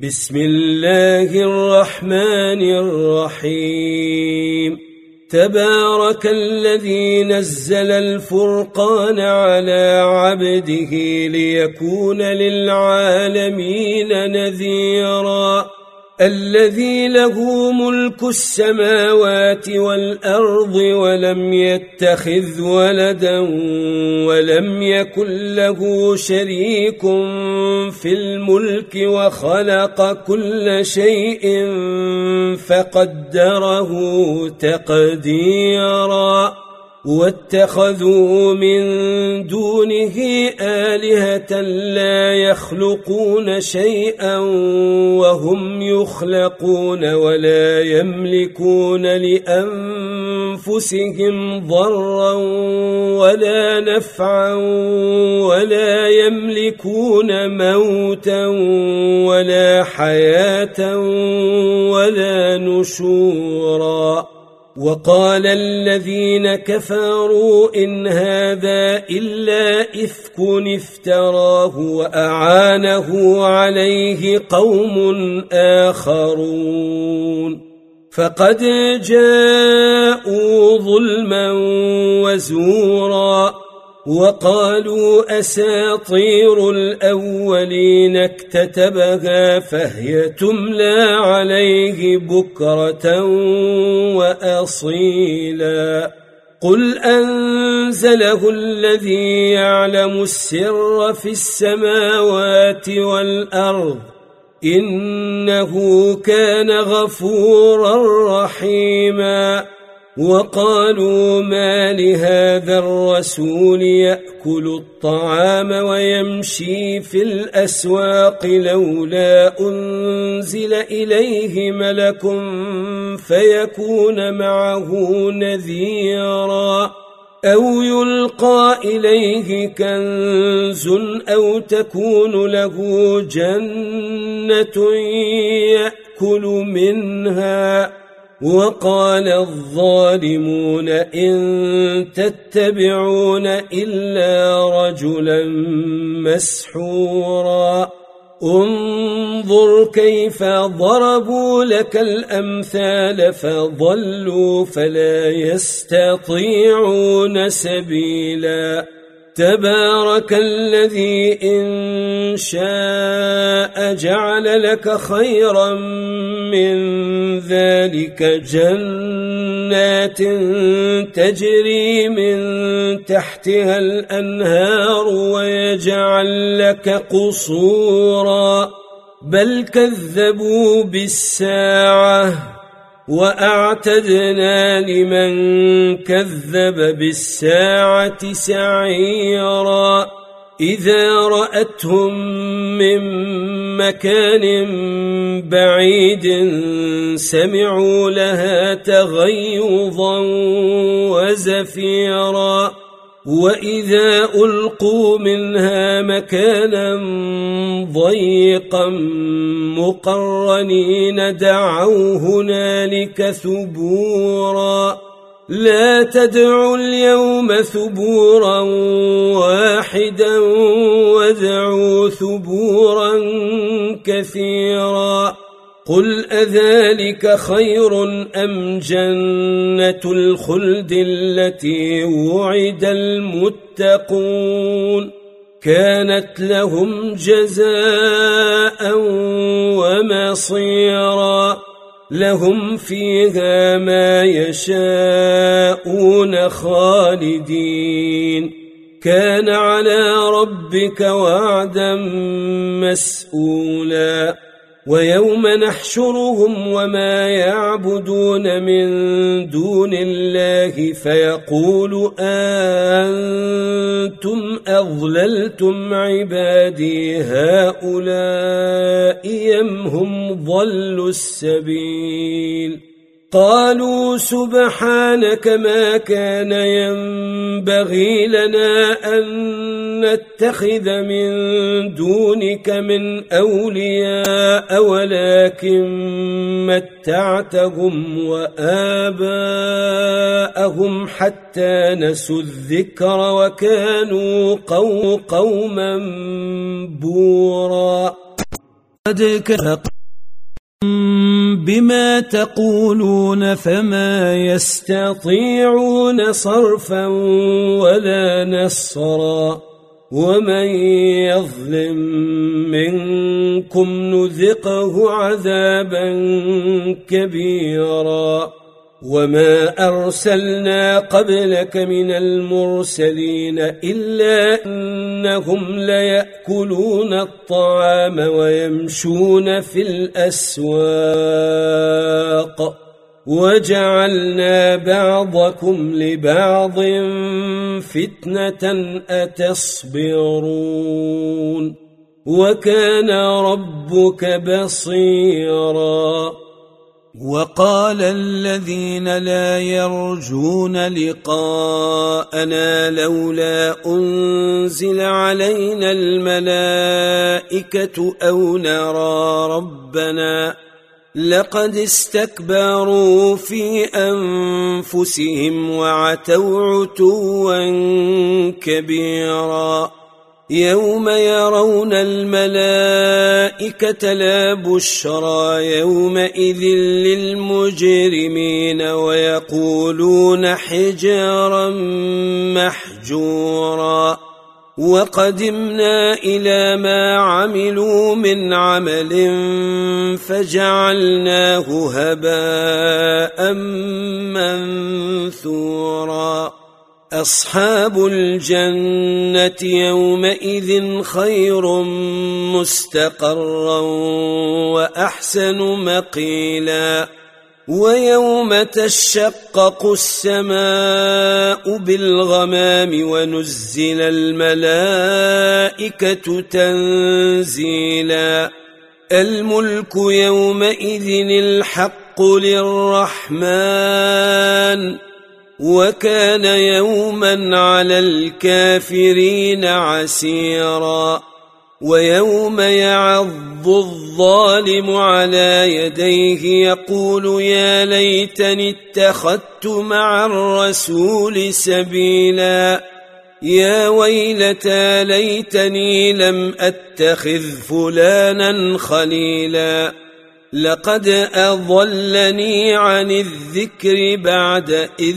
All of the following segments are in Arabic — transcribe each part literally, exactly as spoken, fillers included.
بسم الله الرحمن الرحيم تبارك الذي نزل الفرقان على عبده ليكون للعالمين نذيرا الذي له ملك السماوات والأرض ولم يتخذ ولدا ولم يكن له شريك في الملك وخلق كل شيء فقدره تقديرا واتخذوا من دونه آلهة لا يخلقون شيئا وهم يخلقون ولا يملكون لأنفسهم ضرا ولا نفعا ولا يملكون موتا ولا حياة ولا نشورا وقال الذين كفروا إن هذا إلا إفك افتراه وأعانه عليه قوم آخرون فقد جاءوا ظلما وزورا وقالوا أساطير الأولين اكتتبها فهي تملى عليه بكرة وأصيلا قل أنزله الذي يعلم السر في السماوات والأرض إنه كان غفورا رحيما وقالوا ما لهذا الرسول يأكل الطعام ويمشي في الأسواق لولا أنزل إليه ملك فيكون معه نذيرا أو يلقى إليه كنز أو تكون له جنة يأكل منها وقال الظالمون إن تتبعون إلا رجلا مسحورا انظر كيف ضربوا لك الأمثال فضلوا فلا يستطيعون سبيلا تبارك الذي إن شاء جعل لك خيرا من ذلك جنات تجري من تحتها الأنهار ويجعل لك قصورا بل كذبوا بالساعة وأعتدنا لمن كذب بالساعة سعيرا إذا رأتهم من مكان بعيد سمعوا لها تغيظا وزفيرا وإذا ألقوا منها مكانا ضيقا مقرنين دعوا هنالك ثبورا لا تدعوا اليوم ثبورا واحدا وادعوا ثبورا كثيرا قل أذلك خير أم جنة الخلد التي وعد المتقون كانت لهم جزاء ومصيرا لهم فيها ما يشاءون خالدين كان على ربك وعدا مسئولا ويوم نحشرهم وما يعبدون من دون الله فيقول أنتم أضللتم عبادي هؤلاء أم هم ضلوا السبيل قالوا سبحانك ما كان ينبغي لنا أن نتخذ من دونك من أولياء ولكن متعتهم وآباءهم حتى نسوا الذكر وكانوا قوما بورا قد كفرتم بما تقولون فما يستطيعون صرفا ولا نصرا ومن يظلم منكم نذقه عذابا كبيرا وما أرسلنا قبلك من المرسلين إلا أنهم ليأكلون الطعام ويمشون في الأسواق وجعلنا بعضكم لبعض فتنة أتصبرون وكان ربك بصيرا وقال الذين لا يرجون لقاءنا لولا أنزل علينا الملائكة أو نرى ربنا لقد استكبروا في أنفسهم وعتوا عتوا كبيرا يوم يرون الملائكة لا بشرى يومئذ للمجرمين ويقولون حجرا محجورا وقدمنا إلى ما عملوا من عمل فجعلناه هباء منثورا أصحاب الجنة يومئذ خير مستقرا وأحسن مقيلا ويوم تشقق السماء بالغمام ونزل الملائكة تنزيلا الملك يومئذ الحق للرحمن وكان يوما على الكافرين عسيرا ويوم يعض الظالم على يديه يقول يا ليتني اتخذت مع الرسول سبيلا يا ويلتى ليتني لم أتخذ فلانا خليلا لقد أضلني عن الذكر بعد إذ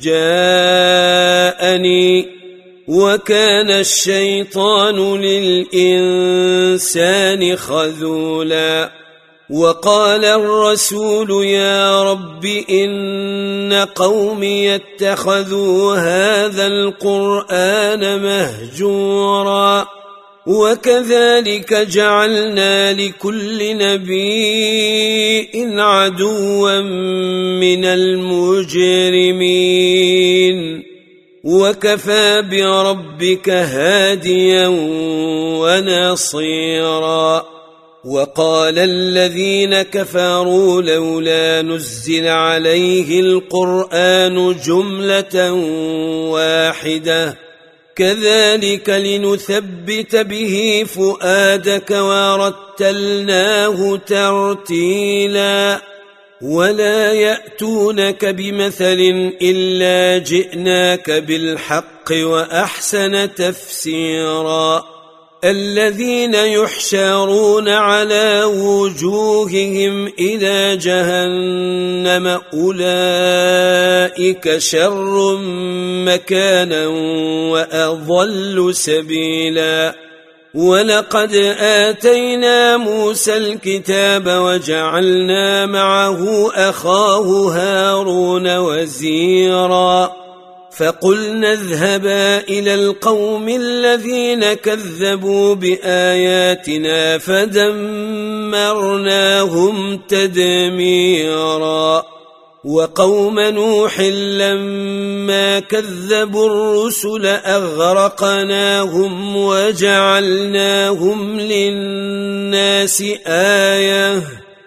جاءني وكان الشيطان للإنسان خذولا وقال الرسول يا رب إن قومي اتخذوا هذا القرآن مهجورا وكذلك جعلنا لكل نبي عدوا من المجرمين وكفى بربك هاديا ونصيرا وقال الذين كفروا لولا نزل عليه القرآن جملة واحدة كذلك لنثبت به فؤادك ورتلناه ترتيلا ولا يأتونك بمثل إلا جئناك بالحق وأحسن تفسيرا الذين يحشرون على وجوههم إلى جهنم أولئك شر مكانا وأضل سبيلا ولقد آتينا موسى الكتاب وجعلنا معه أخاه هارون وزيرا فقلنا اذهبا إلى القوم الذين كذبوا بآياتنا فدمرناهم تدميرا وقوم نوح لما كذبوا الرسل أغرقناهم وجعلناهم للناس آية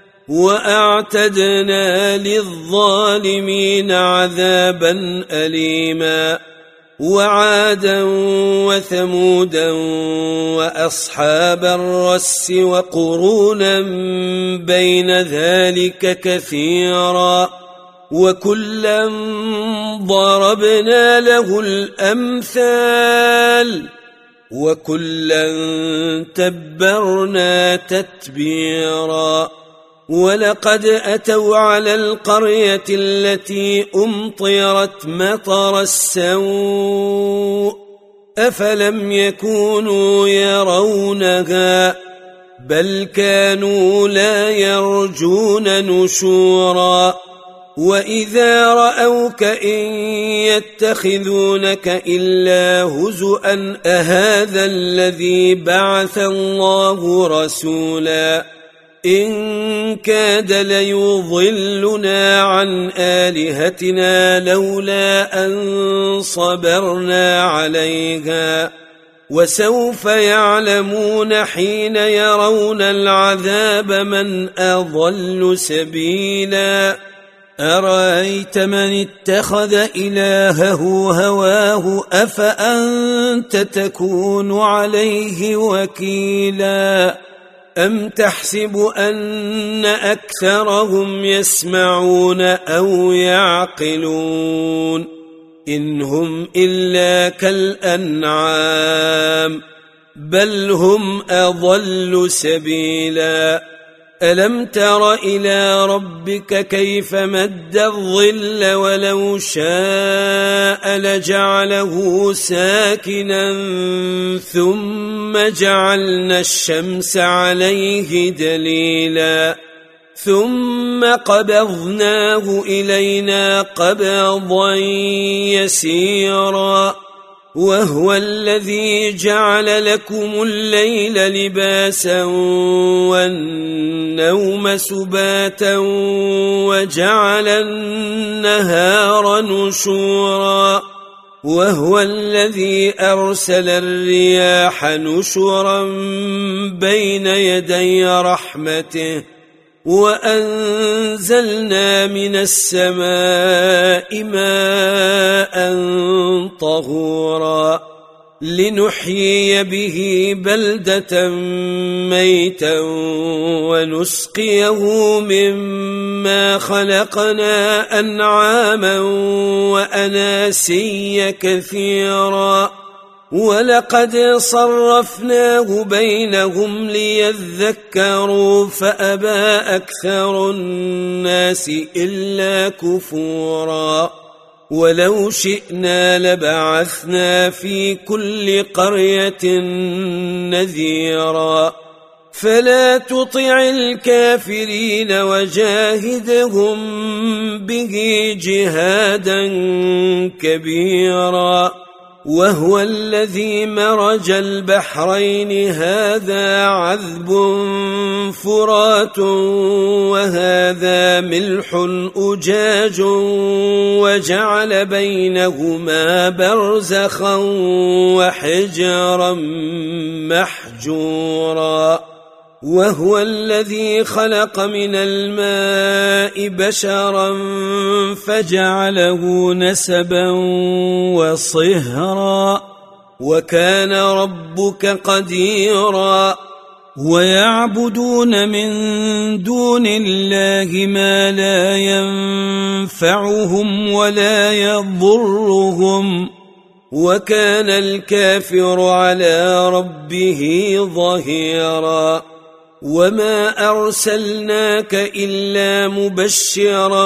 وأعتدنا للظالمين عذابا أليما وعادا وثمودا وأصحاب الرس وقرونا بين ذلك كثيرا وكلا ضربنا له الأمثال وكلا تبرنا تتبيرا ولقد أتوا على القرية التي أمطرت مطر السوء أفلم يكونوا يرونها بل كانوا لا يرجون نشورا وإذا رأوك إن يتخذونك إلا هزؤا أهذا الذي بعث الله رسولا إن كاد ليضلنا عن آلهتنا لولا أن صبرنا عليها وسوف يعلمون حين يرون العذاب من أضل سبيلا أرأيت من اتخذ إلهه هواه أفأنت تكون عليه وكيلا أم تحسب أن أكثرهم يسمعون أو يعقلون إن هم إلا كالأنعام بل هم أضل سبيلا ألم تر إلى ربك كيف مد الظل ولو شاء لجعله ساكنا ثم جعلنا الشمس عليه دليلا ثم قبضناه إلينا قبضا يسيرا وهو الذي جعل لكم الليل لباسا والنوم سباتا وجعل النهار نشورا وهو الذي أرسل الرياح نشرا بين يدي رحمته وأنزلنا من السماء ماء طهورا لنحيي به بلدة ميتا ونسقيه مما خلقنا أنعاما وأناسيا كثيرا ولقد صرفناه بينهم ليذكروا فأبى أكثر الناس إلا كفورا ولو شئنا لبعثنا في كل قرية نذيرا فلا تطع الكافرين وجاهدهم به جهادا كبيرا وهو الذي مرج البحرين هذا عذب فرات وهذا ملح أجاج وجعل بينهما برزخا وحجرا محجورا وهو الذي خلق من الماء بشرا فجعله نسبا وصهرا وكان ربك قديرا ويعبدون من دون الله ما لا ينفعهم ولا يضرهم وكان الكافر على ربه ظهيرا وما أرسلناك إلا مبشرا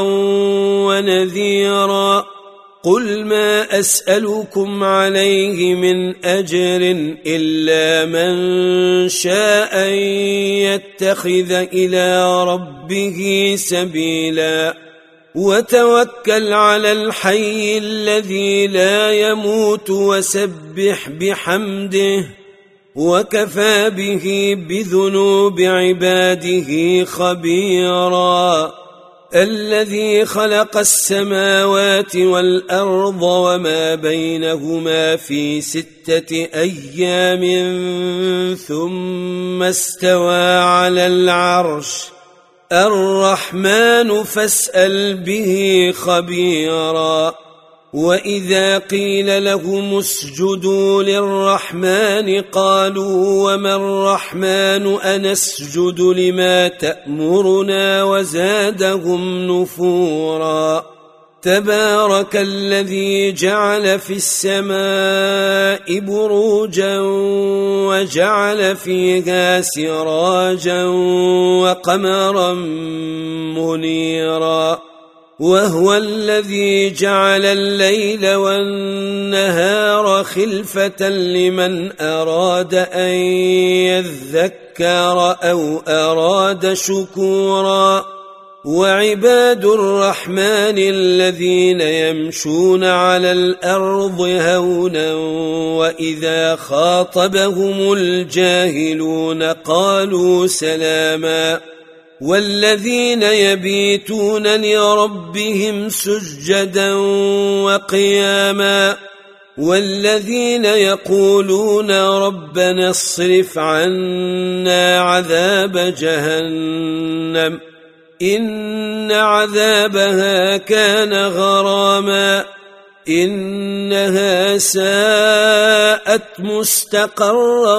ونذيرا قل ما أسألكم عليه من أجر إلا من شاء أن يتخذ إلى ربه سبيلا وتوكل على الحي الذي لا يموت وسبح بحمده وكفى به بذنوب عباده خبيرا الذي خلق السماوات والأرض وما بينهما في ستة أيام ثم استوى على العرش الرحمن فاسأل به خبيرا وإذا قيل لهم اسجدوا للرحمن قالوا وما الرحمن أنسجد لما تأمرنا وزادهم نفورا تبارك الذي جعل في السماء بروجا وجعل فيها سراجا وقمرا منيرا وهو الذي جعل الليل والنهار خلفة لمن أراد أن يذكر أو أراد شكورا وعباد الرحمن الذين يمشون على الأرض هونا وإذا خاطبهم الجاهلون قالوا سلاما والذين يبيتون لربهم سجدا وقياما والذين يقولون ربنا اصرف عنا عذاب جهنم إن عذابها كان غراما إنها ساءت مستقرا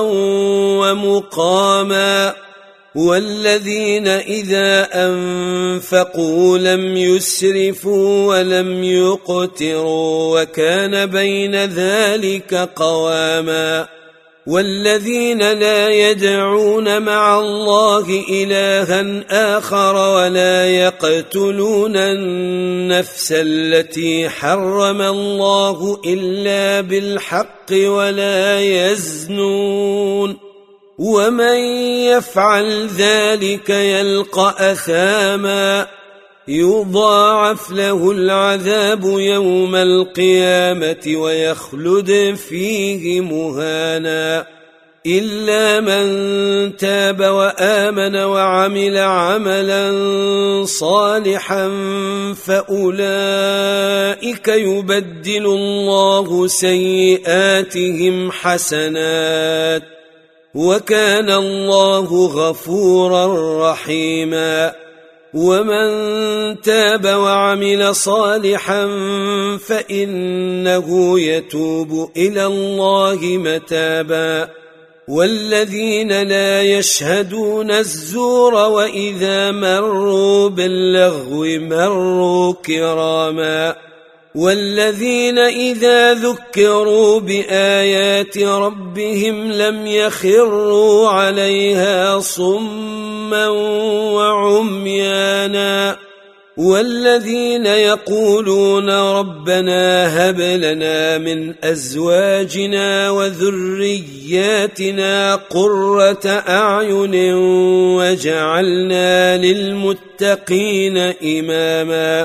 ومقاما والذين إذا أنفقوا لم يسرفوا ولم يقتروا وكان بين ذلك قواما والذين لا يدعون مع الله إلها آخر ولا يقتلون النفس التي حرم الله إلا بالحق ولا يزنون ومن يفعل ذلك يلقى أثاما يضاعف له العذاب يوم القيامة ويخلد فيه مهانا إلا من تاب وآمن وعمل عملا صالحا فأولئك يبدل الله سيئاتهم حسنات وكان الله غفورا رحيما ومن تاب وعمل صالحا فإنه يتوب إلى الله متابا والذين لا يشهدون الزور وإذا مروا باللغو مروا كراما والذين إذا ذكروا بآيات ربهم لم يخروا عليها صما وعميانا والذين يقولون ربنا هب لنا من أزواجنا وذرياتنا قرة أعين وجعلنا للمتقين إماما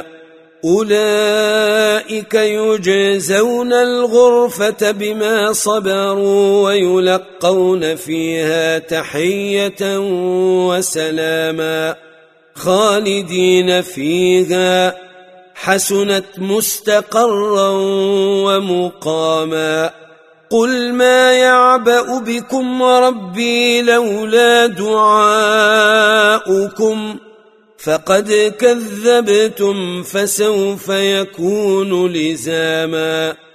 أولئك يجزون الغرفة بما صبروا ويلقون فيها تحية وسلاما خالدين فيها حسنت مستقرا ومقاما قل ما يعبأ بكم ربي لولا دعاؤكم فقد كذبتم فسوف يكون لزاما